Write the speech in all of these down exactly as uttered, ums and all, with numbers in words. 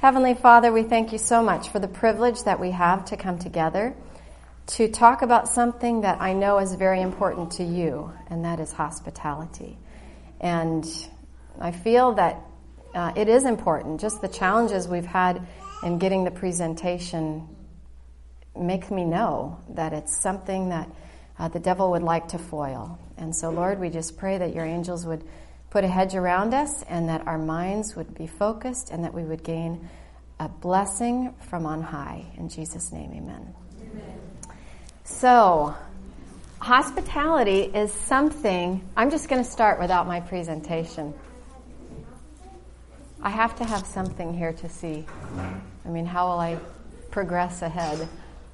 Heavenly Father, we thank you so much for the privilege that we have to come together to talk about something that I know is very important to you, and that is hospitality. And I feel that uh, it is important. Just the challenges we've had in getting the presentation make me know that it's something that uh, the devil would like to foil. And so, Lord, we just pray that your angels would put a hedge around us and that our minds would be focused and that we would gain a blessing from on high. In Jesus' name, amen. Amen. So, hospitality is something, I'm just going to start without my presentation. I have to have something here to see. I mean, how will I progress ahead?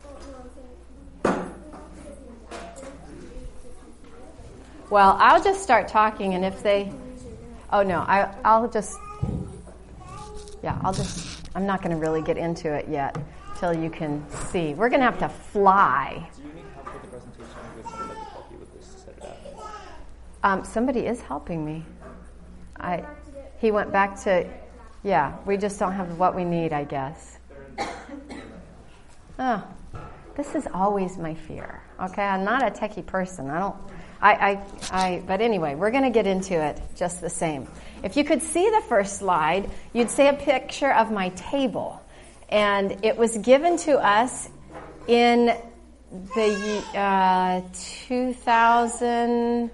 Well, I'll just start talking, and if they... Oh, no, I, I'll just... Yeah, I'll just... I'm not going to really get into it yet till you can see. We're going to have to fly. Do you need help with the presentation? With someone that could help you with this to set it up? Um, somebody is helping me. I. He went back to... Yeah, we just don't have what we need, I guess. Oh, this is always my fear. Okay, I'm not a techie person. I don't... I, I, I, but anyway, we're going to get into it just the same. If you could see the first slide, you'd see a picture of my table. And it was given to us in the uh, two thousand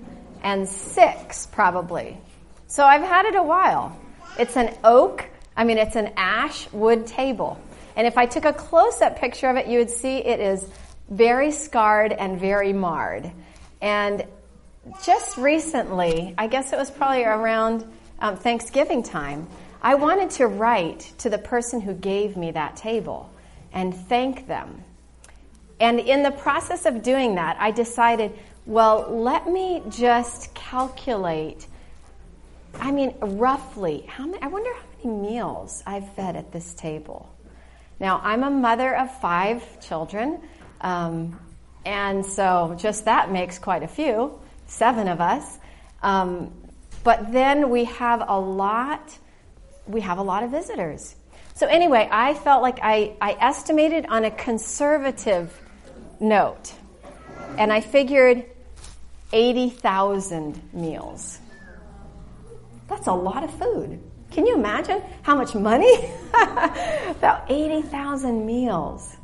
six, probably. So I've had it a while. It's an oak, I mean, it's an ash wood table. And if I took a close-up picture of it, you would see it is very scarred and very marred. And just recently, I guess it was probably around um, Thanksgiving time, I wanted to write to the person who gave me that table and thank them. And in the process of doing that, I decided, well, let me just calculate, I mean, roughly, how many, I wonder how many meals I've fed at this table. Now, I'm a mother of five children, um, and so just that makes quite a few, seven of us. Um, but then we have a lot, we have a lot of visitors. So anyway, I felt like I, I estimated on a conservative note, and I figured eighty thousand meals. That's a lot of food. Can you imagine how much money? About eighty thousand meals.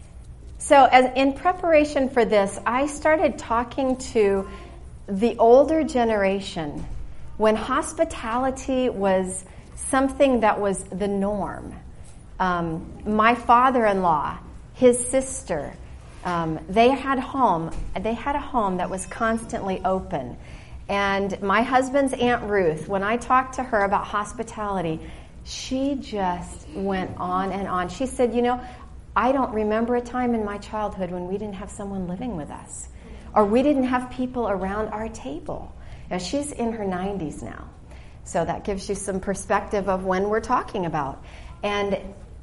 So as in preparation for this, I started talking to the older generation when hospitality was something that was the norm. Um, my father-in-law, his sister, um, they had home. They had a home that was constantly open. And my husband's Aunt Ruth, when I talked to her about hospitality, she just went on and on. She said, you know, I don't remember a time in my childhood when we didn't have someone living with us, or we didn't have people around our table. Now, she's in her nineties now, so that gives you some perspective of when we're talking about. And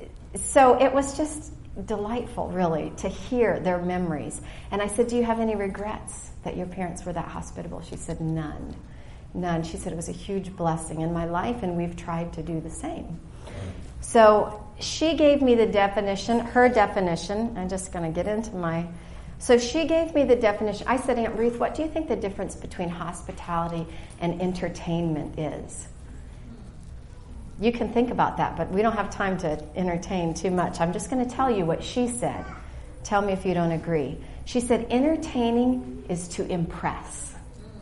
so it was just delightful, really, to hear their memories. And I said, do you have any regrets that your parents were that hospitable? She said, none. None. She said it was a huge blessing in my life, and we've tried to do the same. So she gave me the definition, her definition. I'm just going to get into my... So she gave me the definition. I said, Aunt Ruth, what do you think the difference between hospitality and entertainment is? You can think about that, but we don't have time to entertain too much. I'm just going to tell you what she said. Tell me if you don't agree. She said, entertaining is to impress.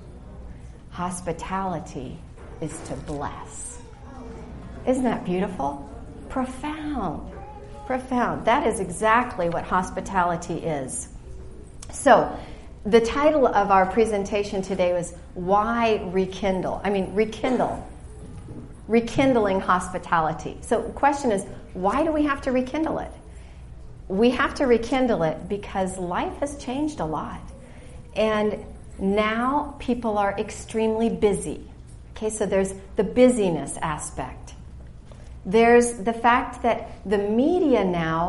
Hospitality is to bless. Isn't that beautiful? Profound. Profound. That is exactly what hospitality is. So, the title of our presentation today was Why Rekindle? I mean, rekindle. Rekindling hospitality. So, the question is, why do we have to rekindle it? We have to rekindle it because life has changed a lot. And now people are extremely busy. Okay, so there's the busyness aspect. There's the fact that the media now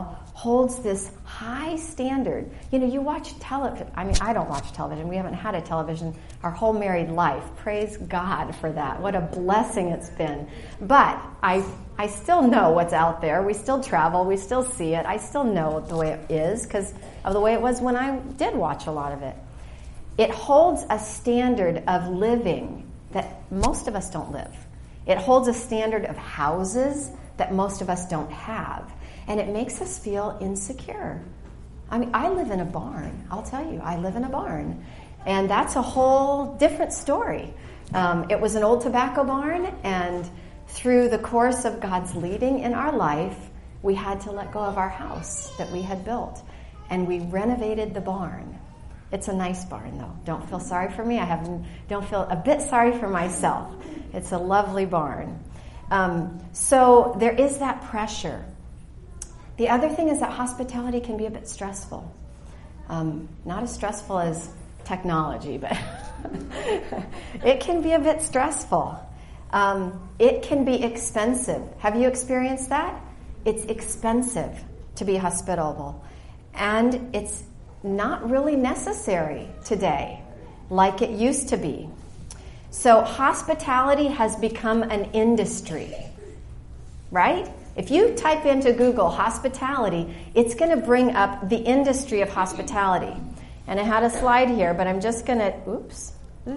holds this high standard. You know, you watch television. I mean, I don't watch television. We haven't had a television our whole married life. Praise God for that. What a blessing it's been. But I I still know what's out there. We still travel. We still see it. I still know the way it is because of the way it was when I did watch a lot of it. It holds a standard of living that most of us don't live. It holds a standard of houses that most of us don't have. And it makes us feel insecure. I mean, I live in a barn. I'll tell you, I live in a barn. And that's a whole different story. Um, it was an old tobacco barn, and through the course of God's leading in our life, we had to let go of our house that we had built. And we renovated the barn. It's a nice barn, though. Don't feel sorry for me. I haven't, don't feel a bit sorry for myself. It's a lovely barn. Um, so there is that pressure. The other thing is that hospitality can be a bit stressful. Um, not as stressful as technology, but it can be a bit stressful. Um, it can be expensive. Have you experienced that? It's expensive to be hospitable. And it's not really necessary today like it used to be. So hospitality has become an industry, right? If you type into Google hospitality, it's going to bring up the industry of hospitality. And I had a slide here, but I'm just going to, oops.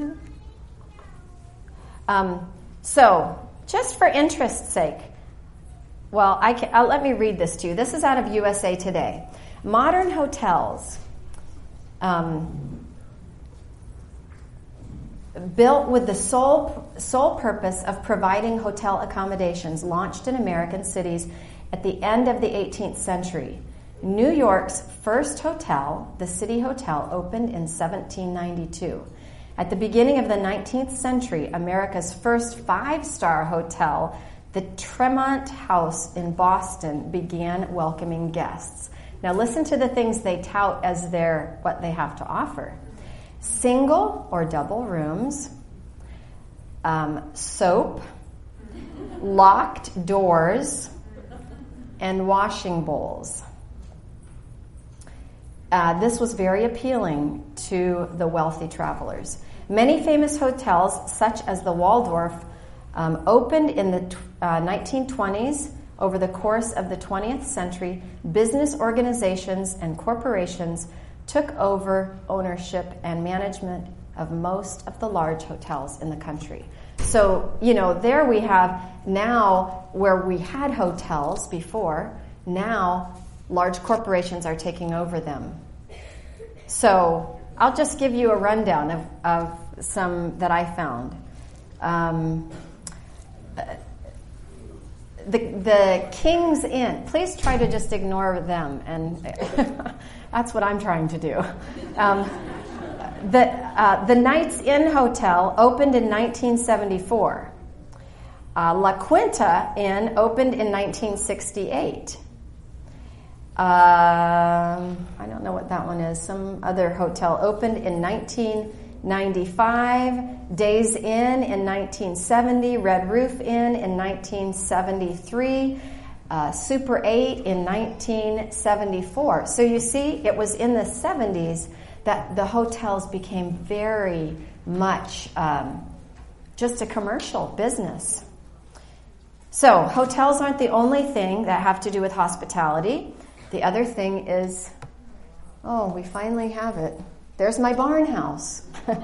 Um, so, just for interest's sake, well, I can, uh, let me read this to you. This is out of U S A Today. Modern hotels, um, built with the sole sole purpose of providing hotel accommodations, launched in American cities at the end of the eighteenth century. New York's first hotel, the City Hotel, opened in seventeen ninety-two. At the beginning of the nineteenth century, America's first five-star hotel, the Tremont House in Boston, began welcoming guests. Now listen to the things they tout as their what they have to offer. Single or double rooms, um, soap, locked doors, and washing bowls. Uh, this was very appealing to the wealthy travelers. Many famous hotels, such as the Waldorf, um, opened in the uh, nineteen twenties. Over the course of the twentieth century, business organizations and corporations took over ownership and management of most of the large hotels in the country. So, you know, there we have now where we had hotels before, now large corporations are taking over them. So I'll just give you a rundown of, of some that I found. Um, the, the King's Inn, please try to just ignore them, and that's what I'm trying to do. Um, the, uh, the Knights Inn Hotel opened in nineteen seventy-four. Uh, La Quinta Inn opened in nineteen sixty-eight. Um, I don't know what that one is. Some other hotel opened in nineteen ninety-five. Days Inn in nineteen seventy. Red Roof Inn in nineteen seventy-three. Uh, Super eight in nineteen seventy-four. So you see, it was in the seventies that the hotels became very much um, just a commercial business. So hotels aren't the only thing that have to do with hospitality. The other thing is, oh, we finally have it. There's my barn house.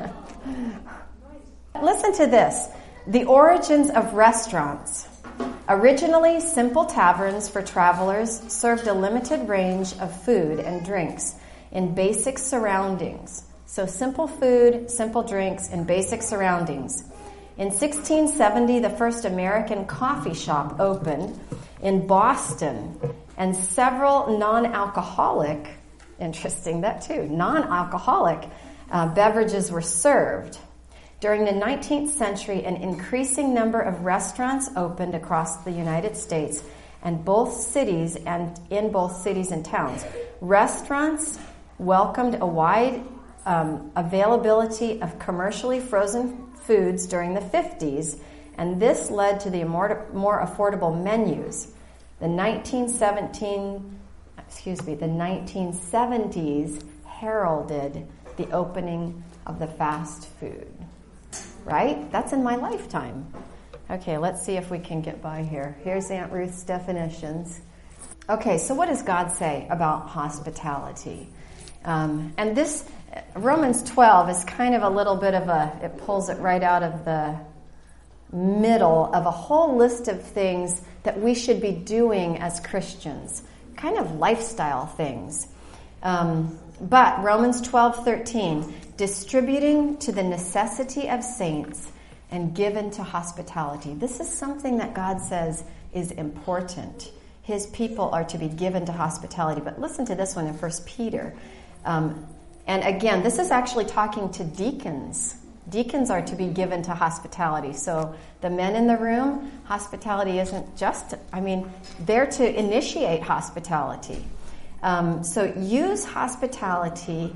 Listen to this. The origins of restaurants. Originally, simple taverns for travelers served a limited range of food and drinks in basic surroundings. So simple food, simple drinks, and basic surroundings. In sixteen seventy, the first American coffee shop opened in Boston, and several non-alcoholic, interesting that too, non-alcoholic uh, beverages were served. During the nineteenth century, an increasing number of restaurants opened across the United States and both cities and in both cities and towns. Restaurants welcomed a wide um, availability of commercially frozen foods during the fifties, and this led to the more, more affordable menus. The nineteen seventeen, excuse me, the nineteen seventies heralded the opening of the fast food. Right? That's in my lifetime. Okay, let's see if we can get by here. Here's Aunt Ruth's definitions. Okay, so what does God say about hospitality? Um, and this, Romans twelve is kind of a little bit of a, it pulls it right out of the middle of a whole list of things that we should be doing as Christians, kind of lifestyle things. Um, but Romans twelve thirteen, distributing to the necessity of saints and given to hospitality. This is something that God says is important. His people are to be given to hospitality. But listen to this one in First Peter. Um, and again, this is actually talking to deacons. Deacons are to be given to hospitality. So the men in the room, hospitality isn't just, I mean, they're to initiate hospitality. Um, so use hospitality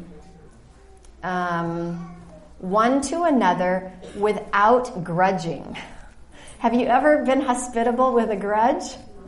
um, one to another without grudging. Have you ever been hospitable with a grudge?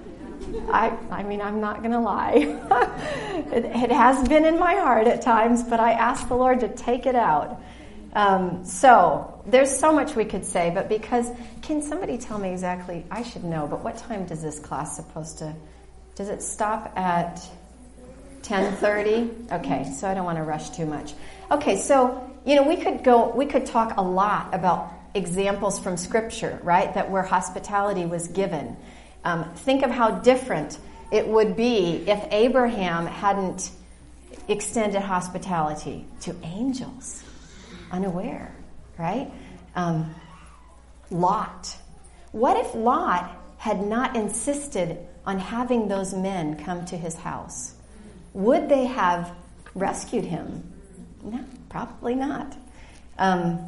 I, I mean, I'm not going to lie. it, it has been in my heart at times, but I ask the Lord to take it out. Um, so there's so much we could say, but because, can somebody tell me exactly, I should know, but what time does this class supposed to, does it stop at ten thirty? Okay, so I don't want to rush too much. Okay, so, you know, we could go, we could talk a lot about examples from Scripture, right, that where hospitality was given. Um, think of how different it would be if Abraham hadn't extended hospitality to angels, unaware, right? Um, Lot. What if Lot had not insisted on having those men come to his house? Would they have rescued him? No, probably not. Um,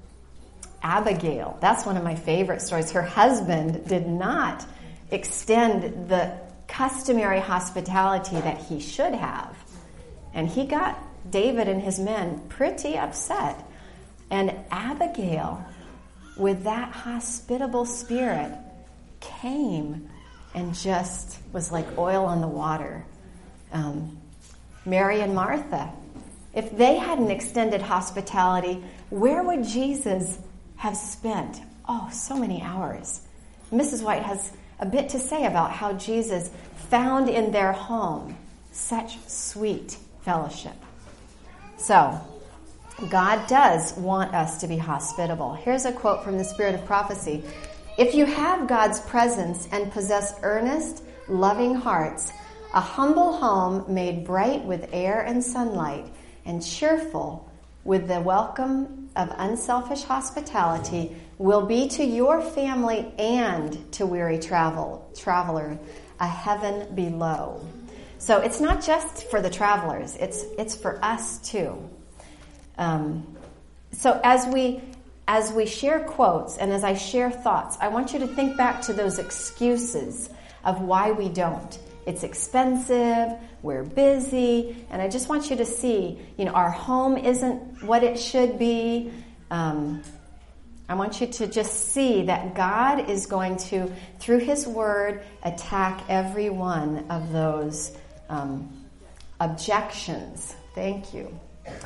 Abigail, that's one of my favorite stories. Her husband did not extend the customary hospitality that he should have. And he got David and his men pretty upset. And Abigail, with that hospitable spirit, came and just was like oil on the water. Um, Mary and Martha, if they hadn't extended hospitality, where would Jesus have spent, oh, so many hours? Missus White has a bit to say about how Jesus found in their home such sweet fellowship. So, God does want us to be hospitable. Here's a quote from the Spirit of Prophecy. If you have God's presence and possess earnest, loving hearts, a humble home made bright with air and sunlight, and cheerful with the welcome of unselfish hospitality, will be to your family and to weary travel traveler a heaven below. So it's not just for the travelers; it's it's for us too. Um, so as we as we share quotes and as I share thoughts, I want you to think back to those excuses of why we don't. It's expensive, we're busy, and I just want you to see, you know, our home isn't what it should be. Um, I want you to just see that God is going to, through His Word, attack every one of those um, objections. Thank you.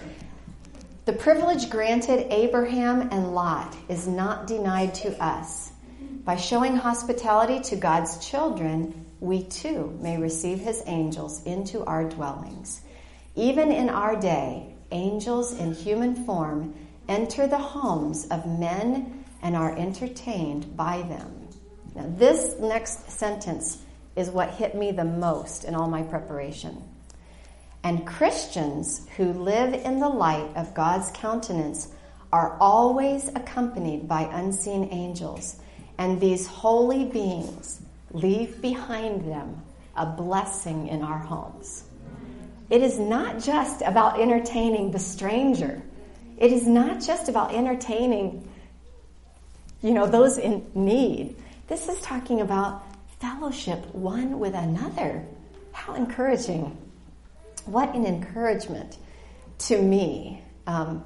The privilege granted Abraham and Lot is not denied to us. By showing hospitality to God's children, we too may receive His angels into our dwellings. Even in our day, angels in human form enter the homes of men and are entertained by them. Now, this next sentence is what hit me the most in all my preparation. And Christians who live in the light of God's countenance are always accompanied by unseen angels, and these holy beings leave behind them a blessing in our homes. It is not just about entertaining the stranger. It is not just about entertaining, you know, those in need. This is talking about fellowship one with another. How encouraging. What an encouragement to me um,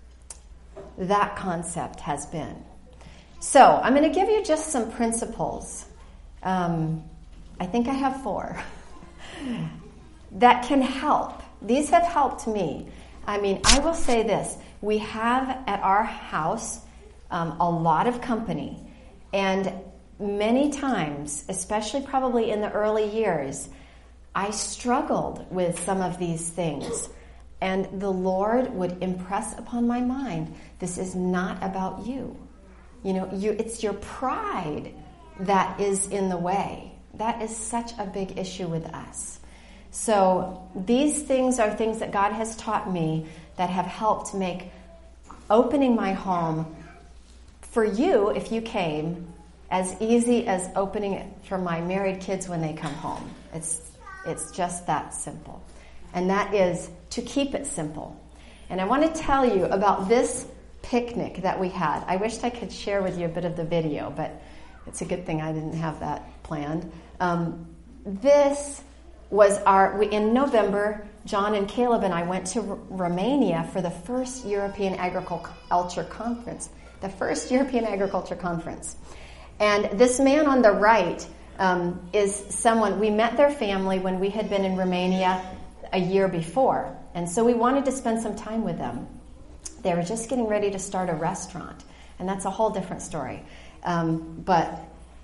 that concept has been. So I'm going to give you just some principles. Um, I think I have four that can help. These have helped me. I mean, I will say this. We have at our house um, a lot of company. And many times, especially probably in the early years, I struggled with some of these things. And the Lord would impress upon my mind, this is not about you. You know, you, it's your pride that is in the way. That is such a big issue with us. So these things are things that God has taught me that have helped make opening my home for you, if you came, as easy as opening it for my married kids when they come home. It's it's just that simple. And that is to keep it simple. And I want to tell you about this picnic that we had. I wished I could share with you a bit of the video, but it's a good thing I didn't have that planned. Um, this was our, we, in November, John and Caleb and I went to R- Romania for the first European Agriculture Conference. The first European Agriculture Conference. And this man on the right um, is someone, we met their family when we had been in Romania a year before. And so we wanted to spend some time with them. They were just getting ready to start a restaurant. And that's a whole different story. Um, but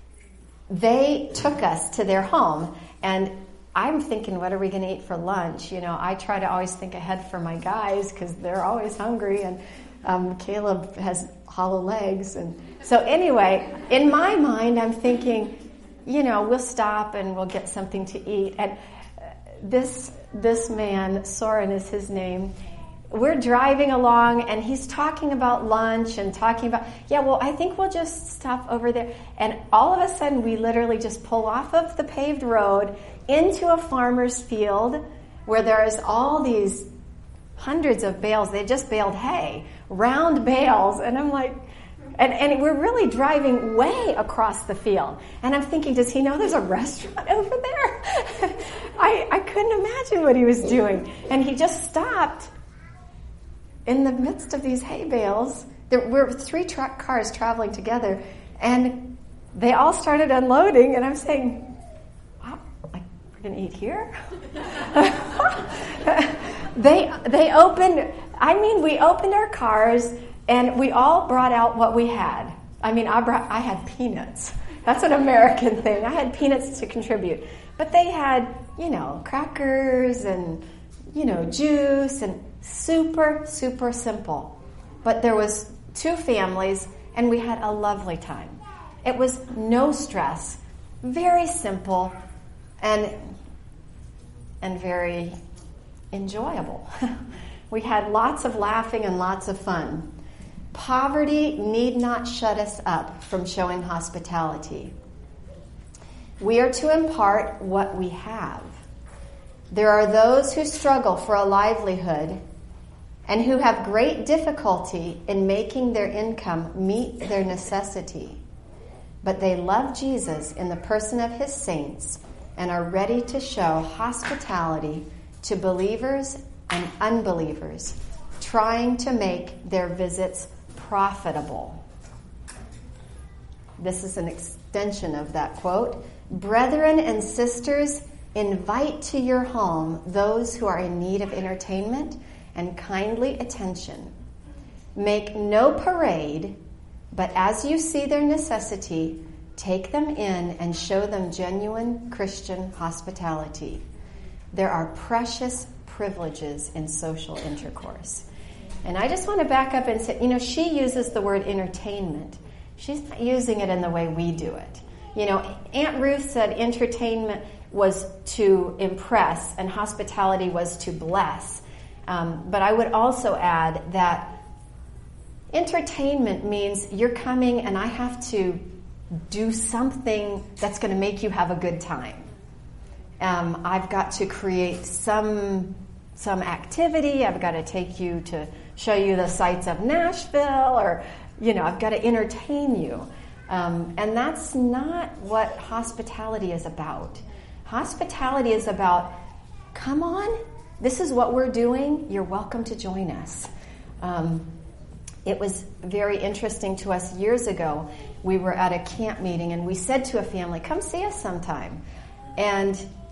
they took us to their home, and I'm thinking, what are we going to eat for lunch? You know, I try to always think ahead for my guys because they're always hungry, and um, Caleb has hollow legs. And so anyway, in my mind, I'm thinking, you know, we'll stop and we'll get something to eat. And this this man, Soren is his name, we're driving along, and he's talking about lunch and talking about, yeah, well, I think we'll just stop over there. And all of a sudden, we literally just pull off of the paved road into a farmer's field where there's all these hundreds of bales. They just baled hay, round bales. And I'm like, and, and we're really driving way across the field. And I'm thinking, does he know there's a restaurant over there? I, I couldn't imagine what he was doing. And he just stopped in the midst of these hay bales. There were three truck cars traveling together, and they all started unloading, and I'm saying, wow, like, we're going to eat here? they they opened, I mean, we opened our cars, and we all brought out what we had. I mean, I brought, I had peanuts. That's an American thing. I had peanuts to contribute. But they had, you know, crackers and, you know, juice and super, super simple. But there was two families, and we had a lovely time. It was no stress, very simple, and and very enjoyable. We had lots of laughing and lots of fun. Poverty need not shut us up from showing hospitality. We are to impart what we have. There are those who struggle for a livelihood and who have great difficulty in making their income meet their necessity. But they love Jesus in the person of his saints and are ready to show hospitality to believers and unbelievers, trying to make their visits profitable. This is an extension of that quote. Brethren and sisters, invite to your home those who are in need of entertainment and kindly attention. Make no parade, but as you see their necessity, take them in and show them genuine Christian hospitality. There are precious privileges in social intercourse. And I just want to back up and say, you know, she uses the word entertainment. She's not using it in the way we do it. You know, Aunt Ruth said entertainment was to impress and hospitality was to bless. Um, but I would also add that entertainment means you're coming and I have to do something that's going to make you have a good time. Um, I've got to create some some activity. I've got to take you to show you the sights of Nashville, or, you know, I've got to entertain you. Um, and that's not what hospitality is about. Hospitality is about, come on, this is what we're doing. You're welcome to join us. Um, it was very interesting to us years ago. We were at a camp meeting, and we said to a family, come see us sometime. And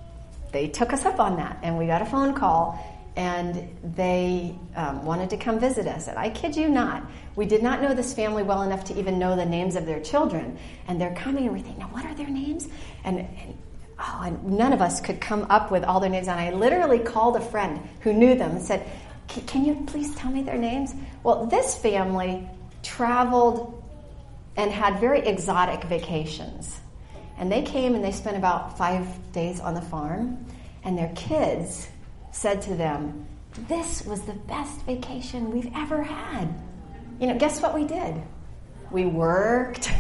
they took us up on that, and we got a phone call, and they um, wanted to come visit us. And I kid you not, we did not know this family well enough to even know the names of their children. And they're coming, and we think, now what are their names? And, and oh, and none of us could come up with all their names. And I literally called a friend who knew them and said, can you please tell me their names? Well, this family traveled and had very exotic vacations. And they came and they spent about five days on the farm. And their kids said to them, this was the best vacation we've ever had. You know, guess what we did? We worked.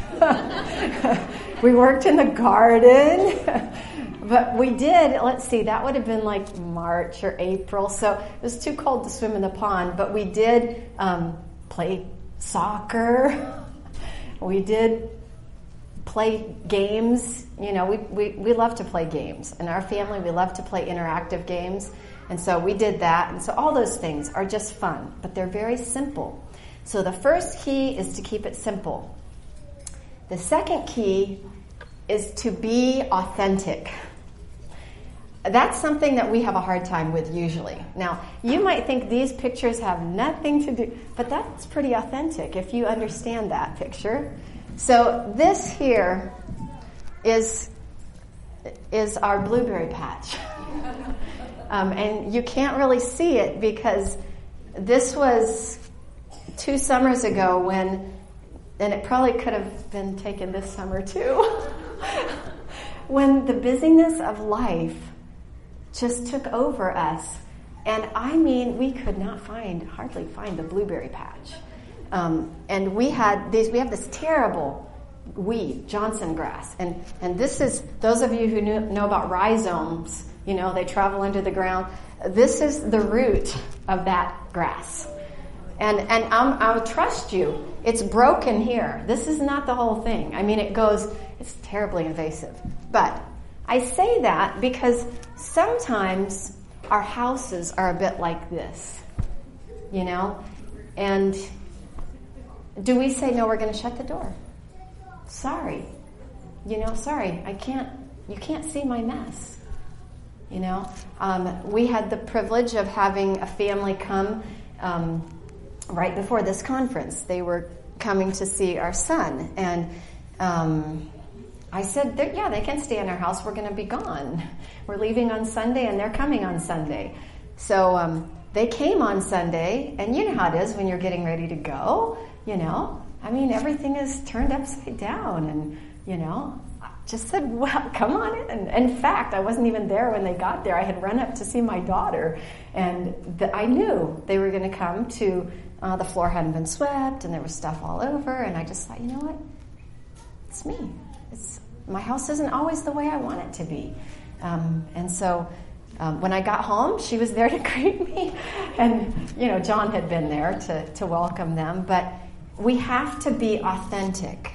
We worked in the garden. But we did, let's see, that would have been like March or April. So it was too cold to swim in the pond. But we did um, play soccer. We did play games. You know, we, we, we love to play games. In our family, we love to play interactive games. And so we did that. And so all those things are just fun, but they're very simple. So the first key is to keep it simple. The second key is to be authentic. That's something that we have a hard time with usually. Now, you might think these pictures have nothing to do, but that's pretty authentic if you understand that picture. So this here is, is our blueberry patch. Um, and you can't really see it because this was two summers ago when, and it probably could have been taken this summer too, when the busyness of life just took over us. And I mean, we could not find, hardly find the blueberry patch. Um, and we had these, we have this terrible weed, Johnson grass. And, and this is, those of you who knew, know about rhizomes, you know, they travel into the ground. This is the root of that grass. And and I'm, I'll trust you, it's broken here. This is not the whole thing. I mean, it goes, it's terribly invasive. But I say that because sometimes our houses are a bit like this, you know? And do we say, no, we're going to shut the door? Sorry. You know, sorry, I can't, you can't see my mess. You know, um, we had the privilege of having a family come um, right before this conference. They were coming to see our son, and um, I said, yeah, they can stay in our house. We're going to be gone. We're leaving on Sunday, and they're coming on Sunday. So um, they came on Sunday, and you know how it is when you're getting ready to go, you know. I mean, everything is turned upside down, and, you know, just said, well, come on in. In fact, I wasn't even there when they got there. I had run up to see my daughter, and the, I knew they were going to come to, uh, the floor hadn't been swept, and there was stuff all over, and I just thought, you know what? It's me. It's my house isn't always the way I want it to be. Um, and so um, when I got home, she was there to greet me, and, you know, John had been there to, to welcome them, but we have to be authentic.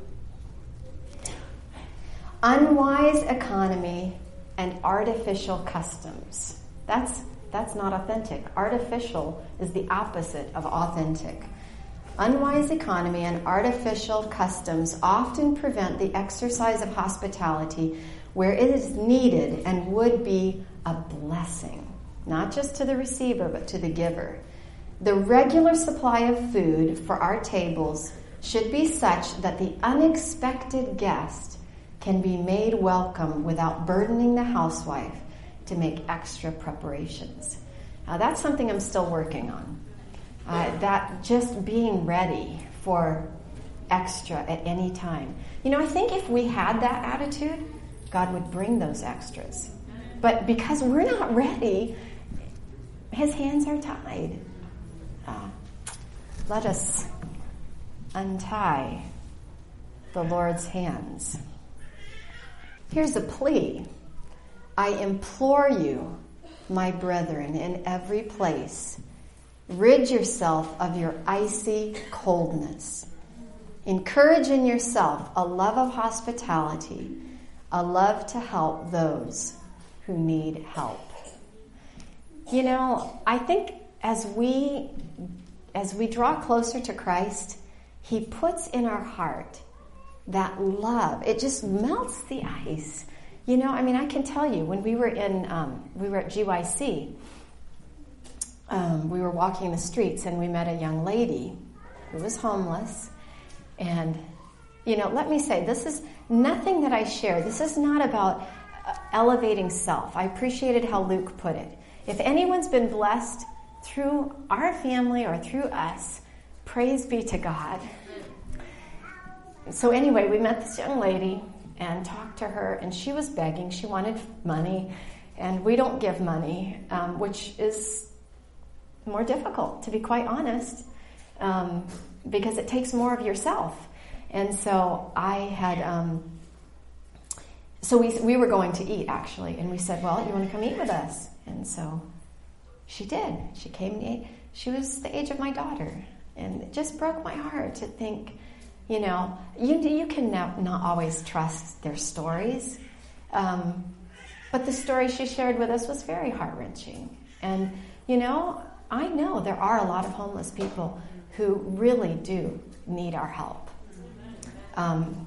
Unwise economy and artificial customs. That's that's not authentic. Artificial is the opposite of authentic. Unwise economy and artificial customs often prevent the exercise of hospitality where it is needed and would be a blessing, not just to the receiver, but to the giver. The regular supply of food for our tables should be such that the unexpected guest can be made welcome without burdening the housewife to make extra preparations. Now, that's something I'm still working on. Uh, that just being ready for extra at any time. You know, I think if we had that attitude, God would bring those extras. But because we're not ready, his hands are tied. Uh, let us untie the Lord's hands. Here's a plea. I implore you, my brethren, in every place, rid yourself of your icy coldness. Encourage in yourself a love of hospitality, a love to help those who need help. You know, I think as we as we draw closer to Christ, he puts in our heart that love. It just melts the ice. You know, I mean, I can tell you, when we were in, um, we were at G Y C, um, we were walking the streets and we met a young lady who was homeless. And, you know, let me say, this is nothing that I share. This is not about uh, elevating self. I appreciated how Luke put it. If anyone's been blessed through our family or through us, praise be to God. So anyway, we met this young lady and talked to her, and she was begging. She wanted money, and we don't give money, um, which is more difficult, to be quite honest, um, because it takes more of yourself. And so I had, um, so we we were going to eat, actually, and we said, well, you want to come eat with us? And so she did. She came and ate. She was the age of my daughter, and it just broke my heart to think, you know, you you can not, not always trust their stories, um, but the story she shared with us was very heart-wrenching. And, you know, I know there are a lot of homeless people who really do need our help. Um,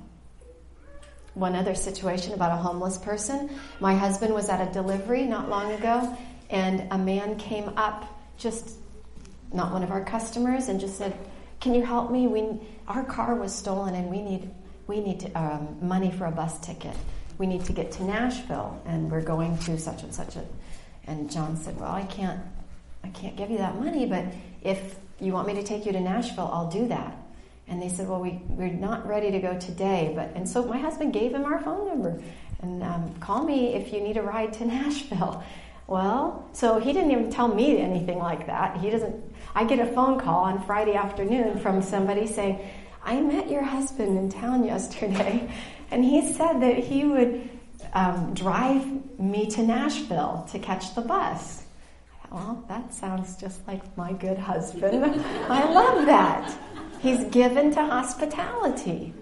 one other situation about a homeless person, my husband was at a delivery not long ago, and a man came up, just not one of our customers, and just said, can you help me? We our car was stolen, and we need we need to, um, money for a bus ticket. We need to get to Nashville, and we're going to such and such a. And John said, well, I can't I can't give you that money, but if you want me to take you to Nashville, I'll do that. And they said, well, we, we're not ready to go today. But and so my husband gave him our phone number. And um, call me if you need a ride to Nashville. Well, so he didn't even tell me anything like that. He doesn't. I get a phone call on Friday afternoon from somebody saying, I met your husband in town yesterday, and he said that he would um, drive me to Nashville to catch the bus. Well, that sounds just like my good husband. I love that. He's given to hospitality.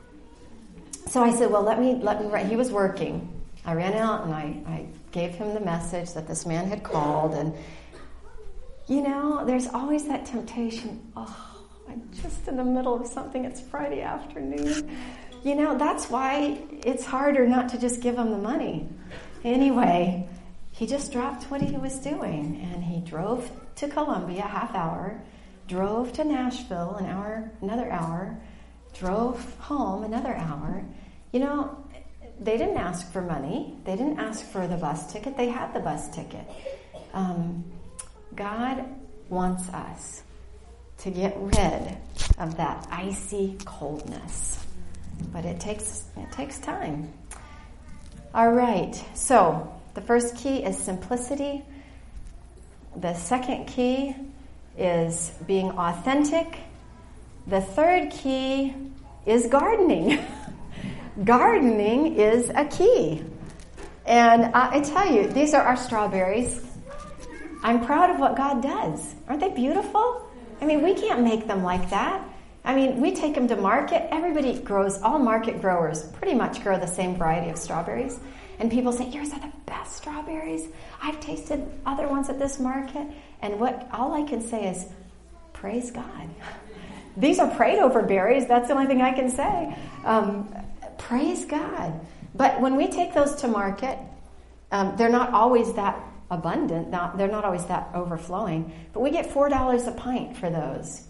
So I said, well, let me, let me write. He was working. I ran out and I, I gave him the message that this man had called. And, you know, there's always that temptation. Oh, I'm just in the middle of something. It's Friday afternoon. You know, that's why it's harder not to just give him the money. Anyway, he just dropped what he was doing. And he drove to Columbia, half hour. Drove to Nashville an hour, another hour, drove home another hour. You know, they didn't ask for money. They didn't ask for the bus ticket. They had the bus ticket. Um, God wants us to get rid of that icy coldness. But it takes it takes time. All right. So the first key is simplicity. The second key is being authentic. The third key is gardening. Gardening is a key. And I, I tell you, these are our strawberries. I'm proud of what God does. Aren't they beautiful? I mean, we can't make them like that. I mean, we take them to market. Everybody grows, all market growers pretty much grow the same variety of strawberries. And people say, yours are the best strawberries. I've tasted other ones at this market. And what all I can say is, praise God. These are prayed over berries. That's the only thing I can say. Um, praise God. But when we take those to market, um, they're not always that abundant. Not, they're not always that overflowing. But we get four dollars a pint for those.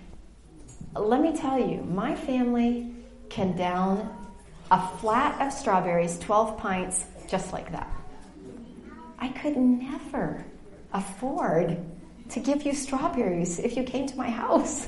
Let me tell you, my family can down a flat of strawberries, twelve pints, just like that. I could never afford to give you strawberries if you came to my house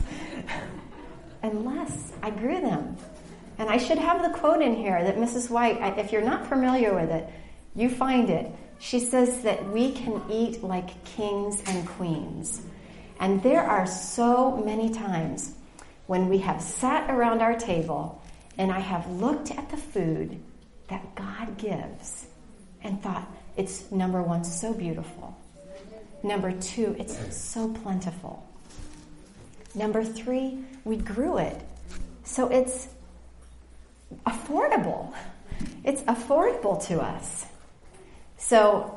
unless I grew them. And I should have the quote in here that Missus White, if you're not familiar with it, you find it. She says that we can eat like kings and queens. And there are so many times when we have sat around our table and I have looked at the food that God gives and thought, it's, number one, so beautiful. Number two, it's so plentiful. Number three, we grew it. So it's affordable. It's affordable to us. So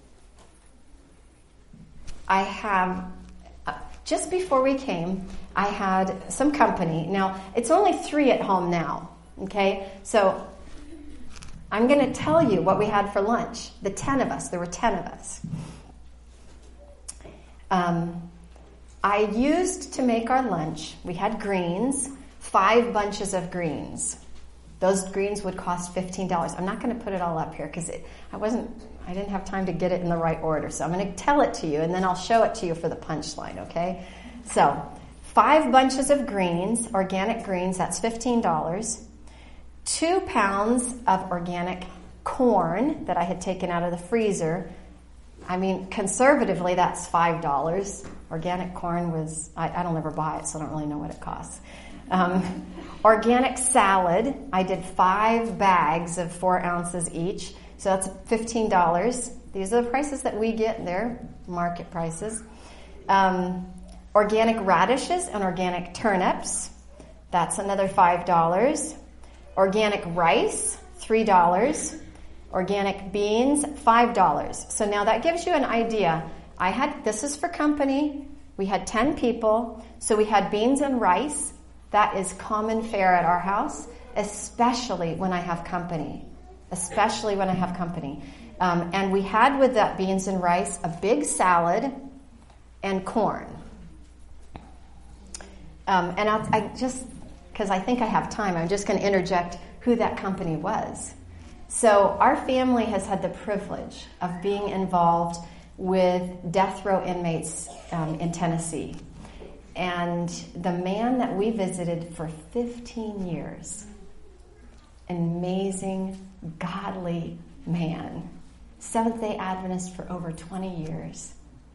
I have, uh, just before we came, I had some company. Now, it's only three at home now, okay? So I'm going to tell you what we had for lunch. The ten of us. There were ten of us. Um, I used to make our lunch. We had greens, five bunches of greens. Those greens would cost fifteen dollars. I'm not going to put it all up here because I wasn't. I didn't have time to get it in the right order. So I'm going to tell it to you, and then I'll show it to you for the punchline. Okay? So five bunches of greens, organic greens. That's fifteen dollars. Two pounds of organic corn that I had taken out of the freezer. I mean, conservatively, that's five dollars. Organic corn was, I, I don't ever buy it, so I don't really know what it costs. Um, organic salad, I did five bags of four ounces each, so that's fifteen dollars. These are the prices that we get. They're market prices. Um, organic radishes and organic turnips, that's another five dollars. Organic rice, three dollars. Organic beans, five dollars. So now that gives you an idea. I had, this is for company. We had ten people. So we had beans and rice. That is common fare at our house, especially when I have company. Especially when I have company. Um, and we had with that beans and rice a big salad and corn. Um, and I'll, I just, because I think I have time, I'm just going to interject who that company was. So our family has had the privilege of being involved with death row inmates um, in Tennessee. And the man that we visited for fifteen years, an amazing, godly man, Seventh-day Adventist for over twenty years,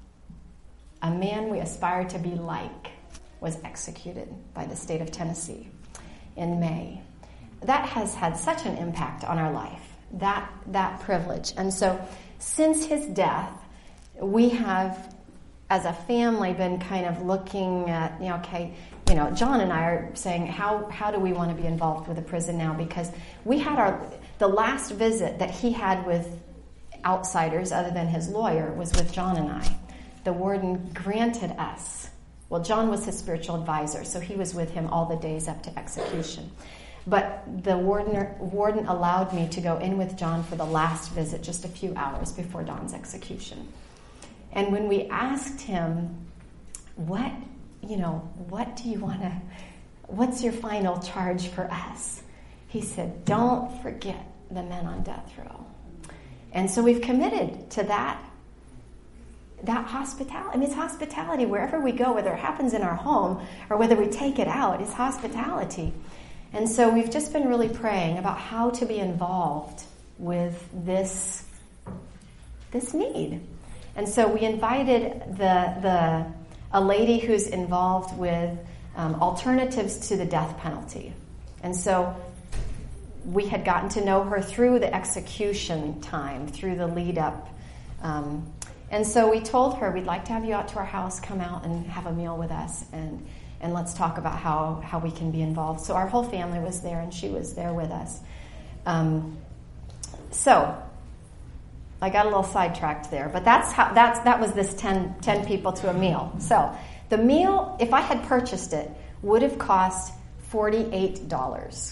a man we aspire to be like, was executed by the state of Tennessee in May. That has had such an impact on our life, that that privilege. And so since his death, we have, as a family, been kind of looking at, you know, okay, you know, John and I are saying, how how do we want to be involved with the prison now? Because we had our, the last visit that he had with outsiders other than his lawyer was with John and I. The warden granted us, well, John was his spiritual advisor, so he was with him all the days up to execution. But the warden, warden allowed me to go in with John for the last visit, just a few hours before Don's execution. And when we asked him, what, you know, what do you want to, what's your final charge for us? He said, don't forget the men on death row. And so we've committed to that, that hospitality. I mean, it's hospitality wherever we go, whether it happens in our home or whether we take it out, it's hospitality. And so we've just been really praying about how to be involved with this, this need. And so we invited the the a lady who's involved with um, alternatives to the death penalty. And so we had gotten to know her through the execution time, through the lead up. Um, and so we told her, we'd like to have you out to our house, come out and have a meal with us, and and let's talk about how, how we can be involved. So our whole family was there, and she was there with us. Um, so I got a little sidetracked there, but that's how that's that was this ten, ten people to a meal. So the meal, if I had purchased it, would have cost forty-eight dollars.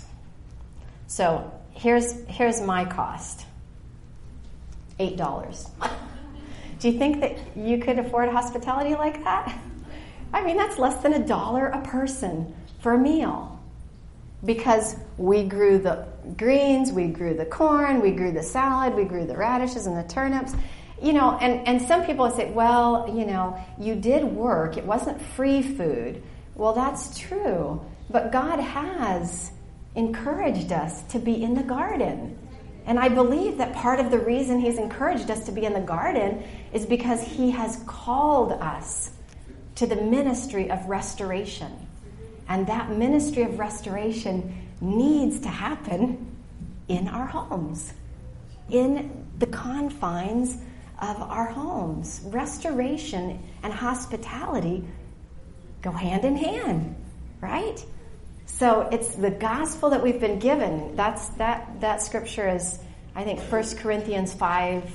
So here's here's my cost. eight dollars. Do you think that you could afford hospitality like that? I mean, that's less than a dollar a person for a meal. Because we grew the greens, we grew the corn, we grew the salad, we grew the radishes and the turnips. You know, and, and some people say, well, you know, you did work. It wasn't free food. Well, that's true. But God has encouraged us to be in the garden. And I believe that part of the reason he's encouraged us to be in the garden is because he has called us to the ministry of restoration. And that ministry of restoration needs to happen in our homes, in the confines of our homes. Restoration and hospitality go hand in hand, right? So it's the gospel that we've been given. That's that that scripture is, I think, First Corinthians five.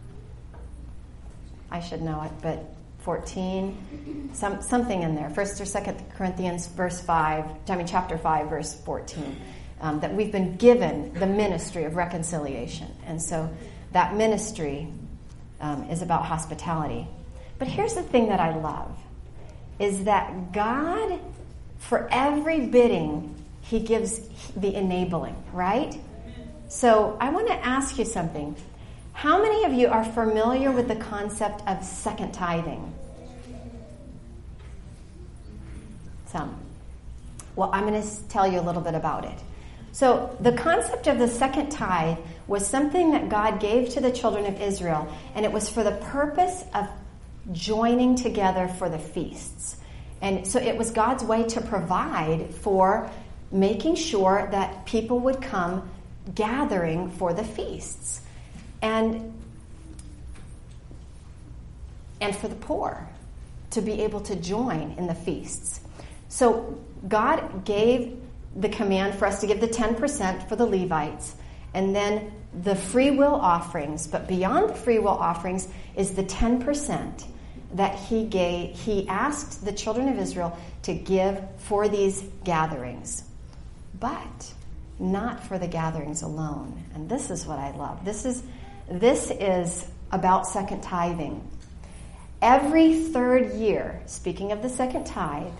I should know it, but fourteen, some something in there. First or Second Corinthians verse five. I mean, chapter five, verse fourteen. um, that we've been given the ministry of reconciliation. And so that ministry um, is about hospitality. But here's the thing that I love, is that God, for every bidding, he gives the enabling, right? So I want to ask you something. How many of you are familiar with the concept of second tithing? Some. Well, I'm going to tell you a little bit about it. So the concept of the second tithe was something that God gave to the children of Israel, and it was for the purpose of joining together for the feasts. And so it was God's way to provide for making sure that people would come gathering for the feasts. And, and for the poor to be able to join in the feasts. So God gave the command for us to give the ten percent for the Levites, and then the free will offerings. But beyond the free will offerings is the ten percent that he gave. He asked the children of Israel to give for these gatherings, but not for the gatherings alone. And this is what I love. This is this is about second tithing. Every third year, speaking of the second tithe,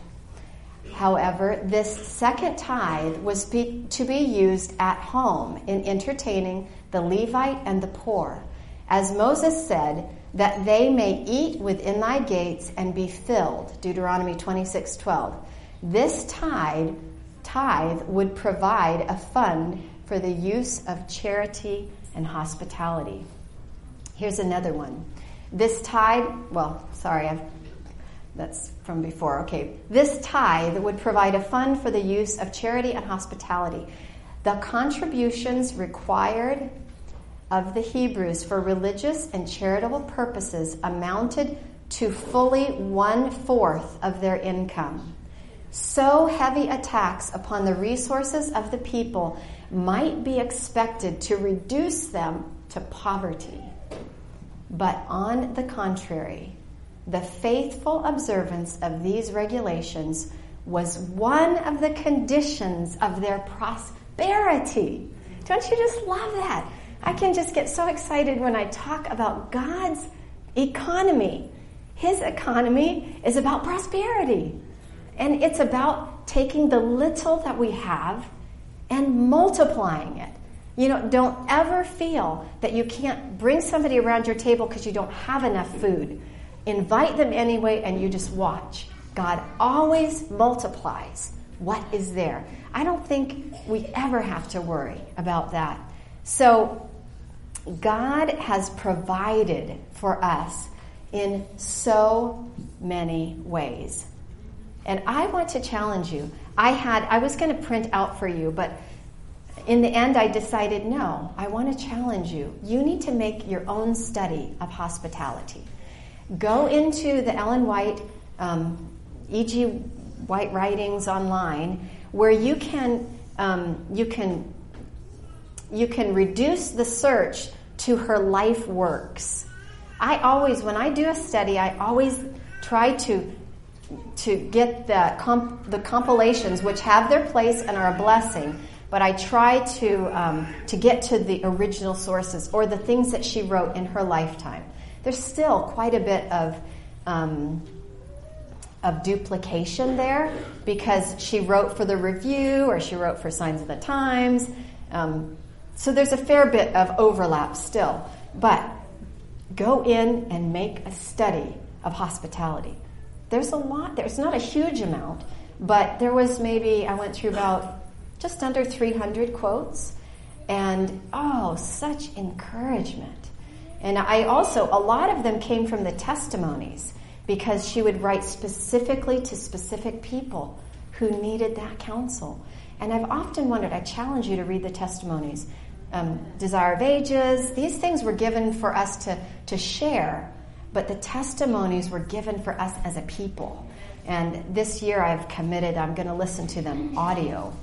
however, this second tithe was be, to be used at home in entertaining the Levite and the poor. As Moses said, that they may eat within thy gates and be filled, Deuteronomy twenty-six twelve. This tithe, tithe would provide a fund for the use of charity and hospitality. Here's another one. This tithe, well, sorry, I've That's from before. Okay. This tithe would provide a fund for the use of charity and hospitality. The contributions required of the Hebrews for religious and charitable purposes amounted to fully one-fourth of their income. So heavy a tax upon the resources of the people might be expected to reduce them to poverty. But on the contrary, the faithful observance of these regulations was one of the conditions of their prosperity. Don't you just love that? I can just get so excited when I talk about God's economy. His economy is about prosperity. And it's about taking the little that we have and multiplying it. You know, don't ever feel that you can't bring somebody around your table because you don't have enough food. Invite them anyway, and you just watch. God always multiplies what is there. I don't think we ever have to worry about that. So God has provided for us in so many ways. And I want to challenge you. I had I was going to print out for you, but in the end I decided, no, I want to challenge you. You need to make your own study of hospitality. Go into the Ellen White, um, E G. White writings online, where you can um, you can you can reduce the search to her life works. I always, when I do a study, I always try to to get the comp, the compilations, which have their place and are a blessing. But I try to um, to get to the original sources or the things that she wrote in her lifetime. There's still quite a bit of um, of duplication there because she wrote for the Review or she wrote for Signs of the Times. Um, so there's a fair bit of overlap still. But go in and make a study of hospitality. There's a lot. There's not a huge amount, but there was maybe, I went through about just under three hundred quotes. And, oh, such encouragement. And I also, a lot of them came from the testimonies because she would write specifically to specific people who needed that counsel. And I've often wondered, I challenge you to read the testimonies. Um, Desire of Ages, these things were given for us to, to share, but the testimonies were given for us as a people. And this year I've committed, I'm going to listen to them audio.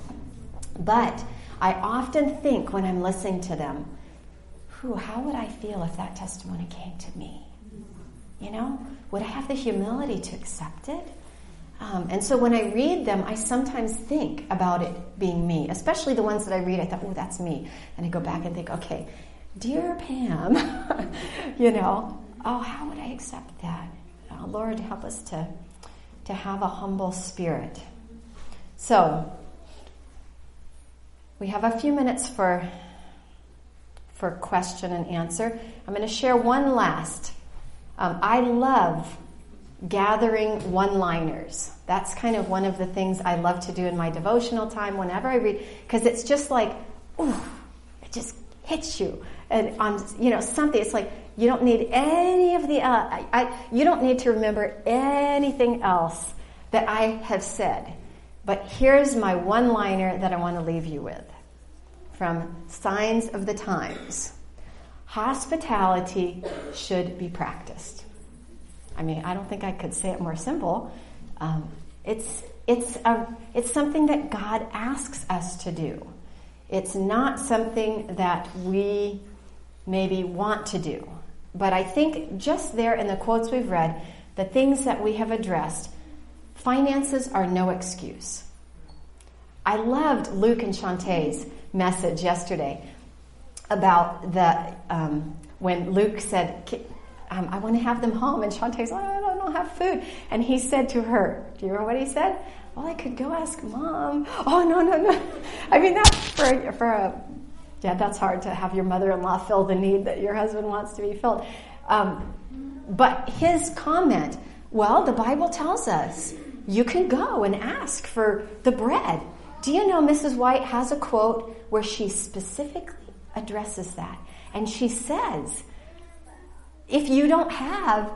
But I often think when I'm listening to them, whew, how would I feel if that testimony came to me? You know, would I have the humility to accept it? Um, and so when I read them, I sometimes think about it being me, especially the ones that I read. I thought, oh, that's me. And I go back and think, okay, dear Pam, you know, oh, how would I accept that? Oh, Lord, help us to, to have a humble spirit. So we have a few minutes for, for question and answer. I'm going to share one last. Um, I love gathering one-liners. That's kind of one of the things I love to do in my devotional time whenever I read, because it's just like, ooh, it just hits you. And on, you know, something, it's like, you don't need any of the, uh, I, I, you don't need to remember anything else that I have said. But here's my one-liner that I want to leave you with from Signs of the Times. Hospitality should be practiced. I mean, I don't think I could say it more simple. Um, it's it's a it's something that God asks us to do. It's not something that we maybe want to do. But I think just there in the quotes we've read, the things that we have addressed, finances are no excuse. I loved Luke and Shantae's message yesterday about the um, when Luke said, Um, I want to have them home. And Shantae's like, I don't have food. And he said to her, do you remember what he said? Well, I could go ask Mom. Oh, no, no, no. I mean, that's for, for a, yeah, that's hard to have your mother-in-law fill the need that your husband wants to be filled. Um, but his comment, well, the Bible tells us you can go and ask for the bread. Do you know Missus White has a quote where she specifically addresses that? And she says, if you don't have,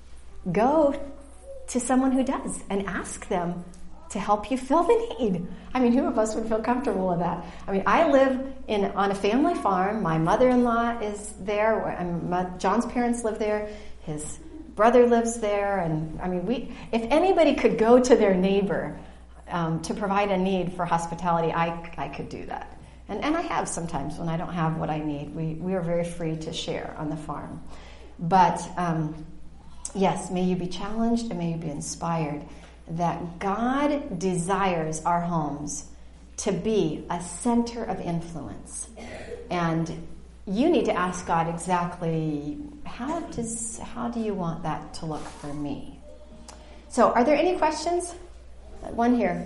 go to someone who does and ask them to help you fill the need. I mean, who of us would feel comfortable with that? I mean, I live in on a family farm. My mother-in-law is there. And my, John's parents live there. His brother lives there. And I mean, we if anybody could go to their neighbor um, to provide a need for hospitality, I, I could do that. And, and I have sometimes when I don't have what I need. We, we are very free to share on the farm. But, um, yes, may you be challenged and may you be inspired that God desires our homes to be a center of influence. And you need to ask God exactly, how does how do you want that to look for me? So are there any questions? One here.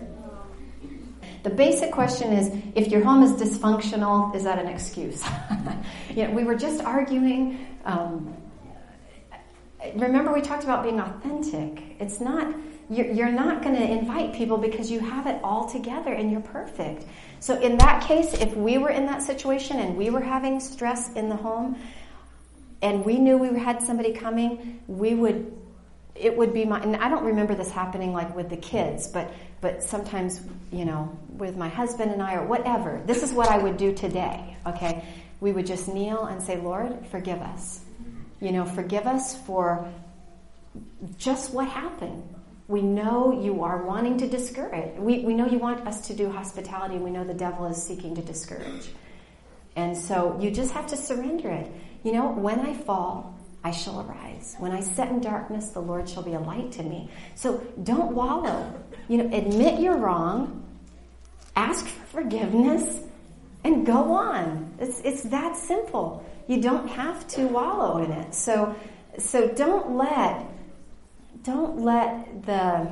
The basic question is, if your home is dysfunctional, is that an excuse? You know, we were just arguing... Um, Remember, we talked about being authentic. It's not, you're, you're not going to invite people because you have it all together and you're perfect. So in that case, if we were in that situation and we were having stress in the home and we knew we had somebody coming, we would, it would be my, and I don't remember this happening like with the kids, but, but sometimes, you know, with my husband and I or whatever, this is what I would do today, okay? We would just kneel and say, Lord, forgive us. You know, forgive us for just what happened. We know you are wanting to discourage. We, we know you want us to do hospitality, and we know the devil is seeking to discourage. And so you just have to surrender it. You know, when I fall, I shall arise. When I sit in darkness, the Lord shall be a light to me. So don't wallow. You know, admit you're wrong, ask for forgiveness, and go on. It's it's that simple. You don't have to wallow in it. So, so don't let, don't let the,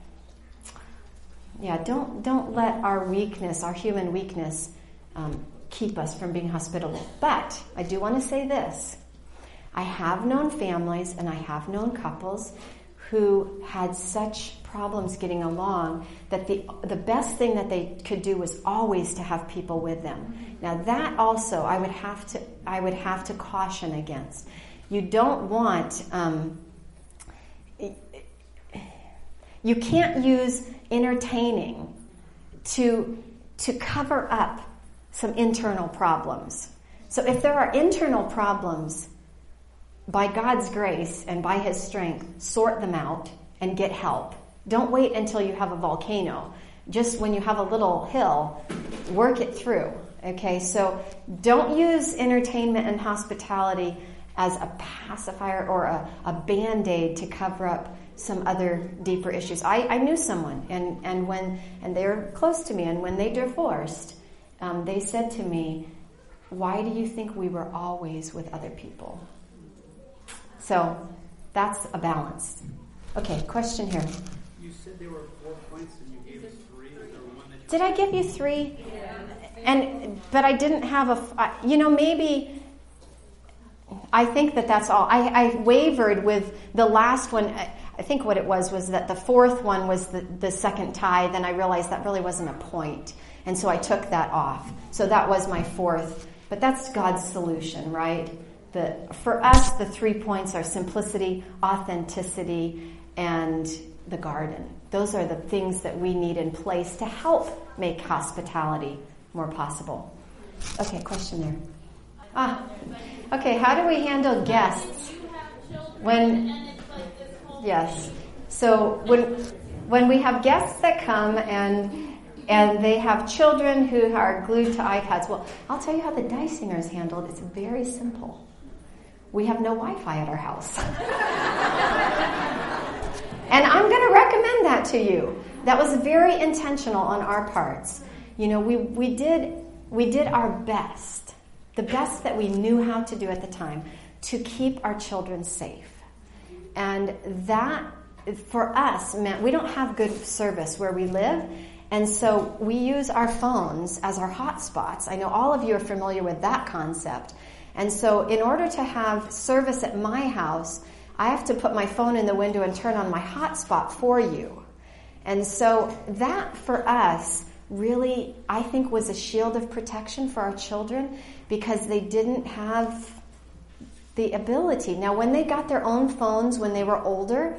yeah, don't don't let our weakness, our human weakness, um, keep us from being hospitable. But I do want to say this: I have known families and I have known couples who had such problems getting along that the the best thing that they could do was always to have people with them. Now that also I would have to I would have to caution against. You don't want um, you can't use entertaining to to cover up some internal problems. So if there are internal problems, by God's grace and by His strength, sort them out and get help. Don't wait until you have a volcano. Just when you have a little hill, work it through. Okay, so don't use entertainment and hospitality as a pacifier or a, a Band-Aid to cover up some other deeper issues. I, I knew someone, and, and when and they were close to me, and when they divorced, um, they said to me, "Why do you think we were always with other people?" So that's a balance. Okay, question here. You said there were four points and you gave us three. Is there one that you Did I give you three? And but I didn't have a. You know, maybe. I think that that's all. I, I wavered with the last one. I, I think what it was was that the fourth one was the, the second tie. Then I realized that really wasn't a point, and so I took that off. So that was my fourth. But that's God's solution, right? The, for us, the three points are simplicity, authenticity, and the garden. Those are the things that we need in place to help make hospitality more possible. Okay, question there. Ah, okay, how do we handle guests? When, yes. So when when we have guests that come and and they have children who are glued to iPads, well, I'll tell you how the Dicing is handled. It's very simple. We have no Wi-Fi at our house. And I'm going to recommend that to you. That was very intentional on our parts. You know, we, we did we did our best, the best that we knew how to do at the time, to keep our children safe. And that, for us, meant we don't have good service where we live, and so we use our phones as our hotspots. I know all of you are familiar with that concept. And so in order to have service at my house, I have to put my phone in the window and turn on my hotspot for you. And so that, for us, really, I think, was a shield of protection for our children, because they didn't have the ability. Now, when they got their own phones when they were older,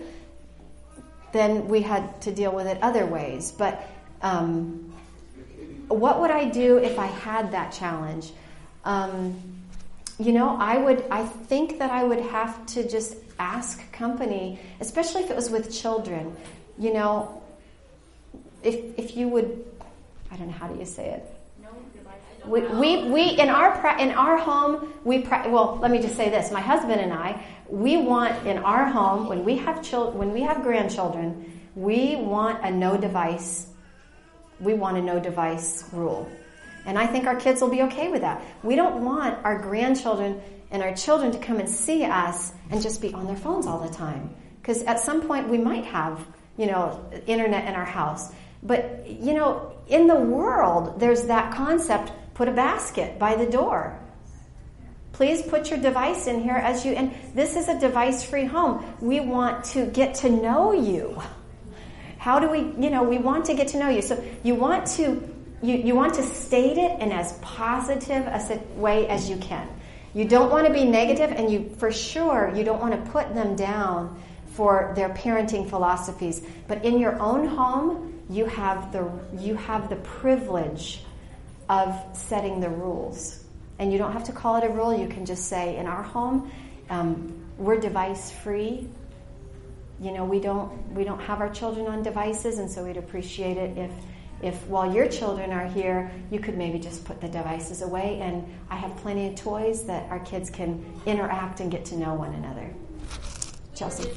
then we had to deal with it other ways. But um, what would I do if I had that challenge? Um, you know, I would. I think that I would have to just ask company, especially if it was with children. You know, if if you would, I don't know, how do you say it? We, we, we in our in our home we well let me just say this, my husband and I, we want in our home, when we have children, when we have grandchildren, we want a no device we want a no device rule, and I think our kids will be okay with that. We don't want our grandchildren and our children to come and see us and just be on their phones all the time, because at some point we might have, you know, internet in our house. But you know, in the world, there's that concept. Put a basket by the door. Please put your device in here as you, and this is a device-free home. We want to get to know you. How do we, you know, we want to get to know you. So you want to, you, you want to state it in as positive a way as you can. You don't want to be negative, and you, for sure, you don't want to put them down for their parenting philosophies. But in your own home, you have the, you have the privilege of setting the rules. And you don't have to call it a rule. You can just say, in our home, um, we're device free. You know, we don't we don't have our children on devices, and so we'd appreciate it if if while your children are here, you could maybe just put the devices away. And I have plenty of toys that our kids can interact and get to know one another. Chelsea.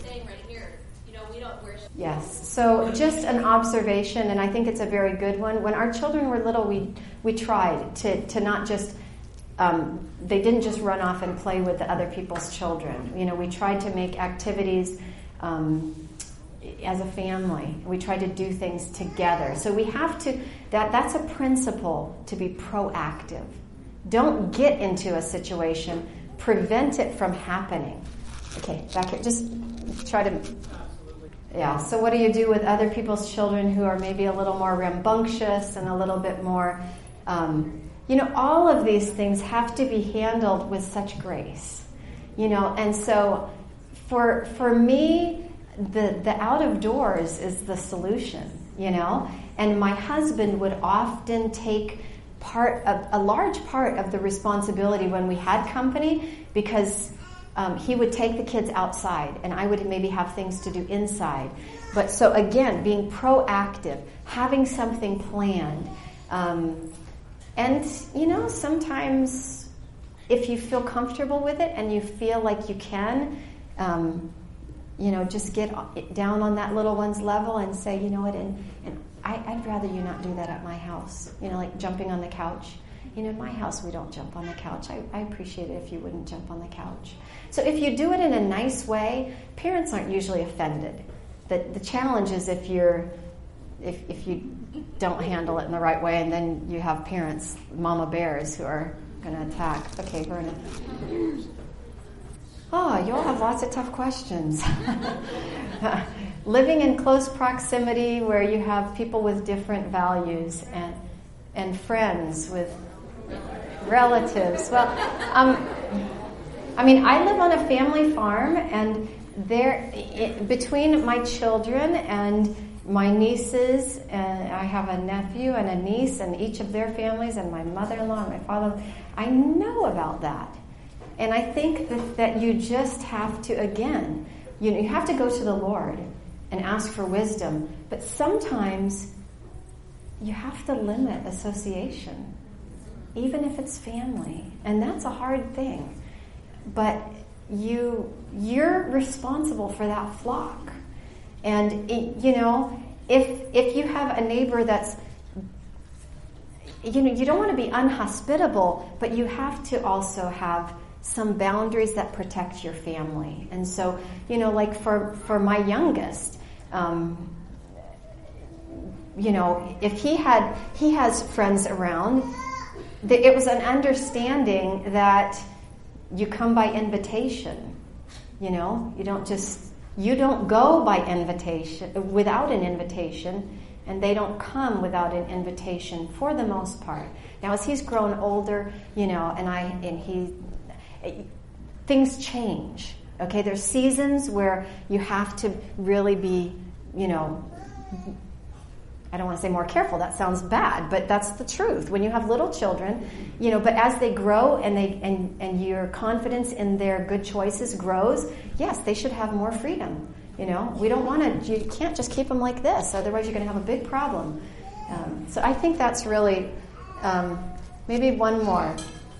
Yes. So just an observation, and I think it's a very good one. When our children were little, we we tried to, to not just, um, they didn't just run off and play with the other people's children. You know, we tried to make activities um, as a family. We tried to do things together. So we have to, that that's a principle, to be proactive. Don't get into a situation. Prevent it from happening. Okay, back here. Just try to... Yeah, so what do you do with other people's children who are maybe a little more rambunctious and a little bit more, um, you know, all of these things have to be handled with such grace, you know, and so for for me, the, the out of doors is the solution, you know, and my husband would often take part of, a large part of the responsibility when we had company, because Um, he would take the kids outside, and I would maybe have things to do inside. But so again, being proactive, having something planned, um, and you know, sometimes if you feel comfortable with it and you feel like you can, um, you know, just get down on that little one's level and say, you know what, and, and I, I'd rather you not do that at my house. You know, like jumping on the couch. You know, in my house we don't jump on the couch. I, I appreciate it if you wouldn't jump on the couch. So if you do it in a nice way, parents aren't usually offended. The the challenge is if you're if if you don't handle it in the right way, and then you have parents, mama bears, who are going to attack. Okay, Vernon. Oh, you all have lots of tough questions. Living in close proximity where you have people with different values and and friends with relatives. Well, um, I mean, I live on a family farm, and there, it, between my children and my nieces, and I have a nephew and a niece, and each of their families, and my mother-in-law and my father, I know about that. And I think that, that you just have to, again, you know, you have to go to the Lord and ask for wisdom. But sometimes you have to limit association, even if it's family. And that's a hard thing. But you, you're responsible for that flock. And, it, you know, if if you have a neighbor that's, you know, you don't want to be unhospitable, but you have to also have some boundaries that protect your family. And so, you know, like for, for my youngest, um, you know, if he had, he has friends around, it was an understanding that you come by invitation. You know, you don't just, you don't go by invitation, without an invitation, and they don't come without an invitation for the most part. Now, as he's grown older, you know, and I, and he, things change. Okay, there's seasons where you have to really be, you know, I don't want to say more careful, that sounds bad, but that's the truth. When you have little children, you know, but as they grow and they and, and your confidence in their good choices grows, yes, they should have more freedom. You know, we don't want to, you can't just keep them like this, otherwise you're going to have a big problem. Um, so I think that's really, um, maybe one more.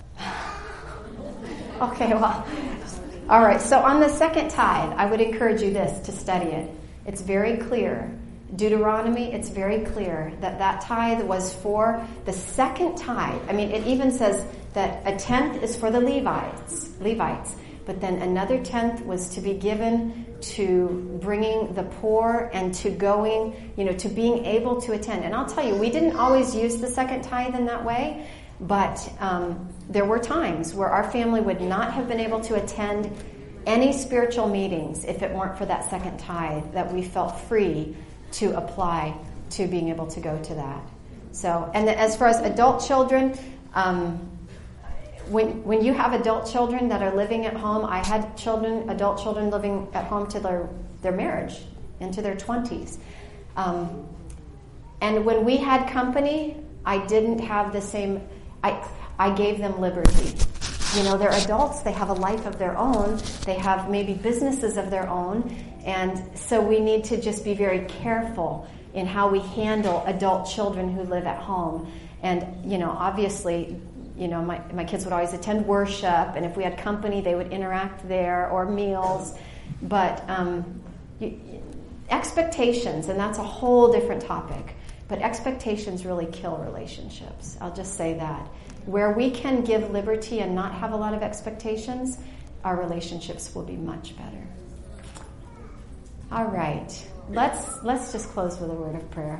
Okay, well, all right. So on the second tithe, I would encourage you this, to study it. It's very clear. Deuteronomy, it's very clear that that tithe was for the second tithe. I mean, it even says that a tenth is for the Levites, Levites, but then another tenth was to be given to bringing the poor and to going, you know, to being able to attend. And I'll tell you, we didn't always use the second tithe in that way, but um, there were times where our family would not have been able to attend any spiritual meetings if it weren't for that second tithe, that we felt free to apply to being able to go to that. So, and the, as far as adult children, um, when when you have adult children that are living at home, I had children, adult children living at home to their, their marriage, into their twenties. Um, and when we had company, I didn't have the same, I I gave them liberty. You know, they're adults, they have a life of their own, they have maybe businesses of their own, and so we need to just be very careful in how we handle adult children who live at home. And, you know, obviously, you know, my, my kids would always attend worship, and if we had company, they would interact there, or meals. But um, you, expectations, and that's a whole different topic, but expectations really kill relationships. I'll just say that. Where we can give liberty and not have a lot of expectations, our relationships will be much better. All right, let's let's just close with a word of prayer.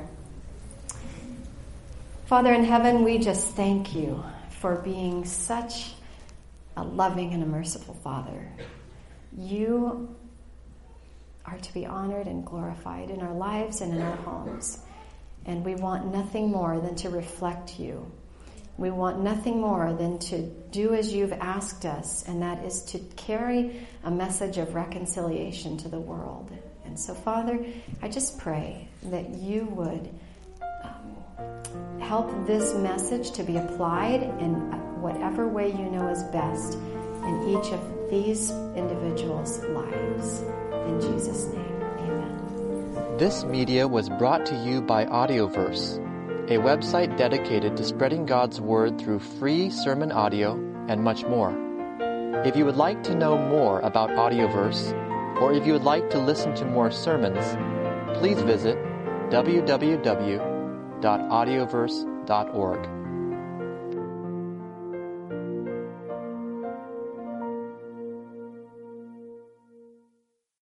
Father in heaven, we just thank you for being such a loving and a merciful Father. You are to be honored and glorified in our lives and in our homes. And we want nothing more than to reflect you. We want nothing more than to do as you've asked us, and that is to carry a message of reconciliation to the world. And so, Father, I just pray that you would um, help this message to be applied in whatever way you know is best in each of these individuals' lives. In Jesus' name, amen. This media was brought to you by Audioverse, a website dedicated to spreading God's Word through free sermon audio, and much more. If you would like to know more about Audioverse, or if you would like to listen to more sermons, please visit w w w dot audioverse dot org.